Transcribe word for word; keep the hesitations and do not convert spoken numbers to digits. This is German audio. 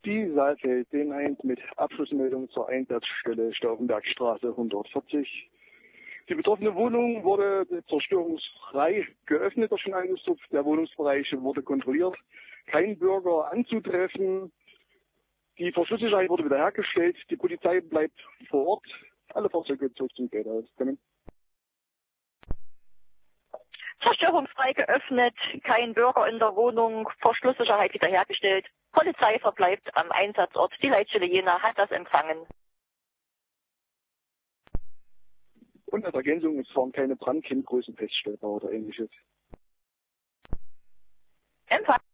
Die Saalfeld D eins mit Abschlussmeldung zur Einsatzstelle Stauffenbergstraße hundertvierzig. Die betroffene Wohnung wurde zerstörungsfrei geöffnet durch den Einsatztrupp. Der Wohnungsbereich wurde kontrolliert. Kein Bürger anzutreffen. Die Verschlusssicherheit wurde wiederhergestellt. Die Polizei bleibt vor Ort. Alle Fahrzeuge zurück zum Gatehaus. Zerstörungsfrei geöffnet, kein Bürger in der Wohnung, Verschlusssicherheit wiederhergestellt. Polizei verbleibt am Einsatzort. Die Leitstelle Jena hat das empfangen. Und als Ergänzung, es waren keine Brandkenngrößen feststellbar oder ähnliches. Empfangen.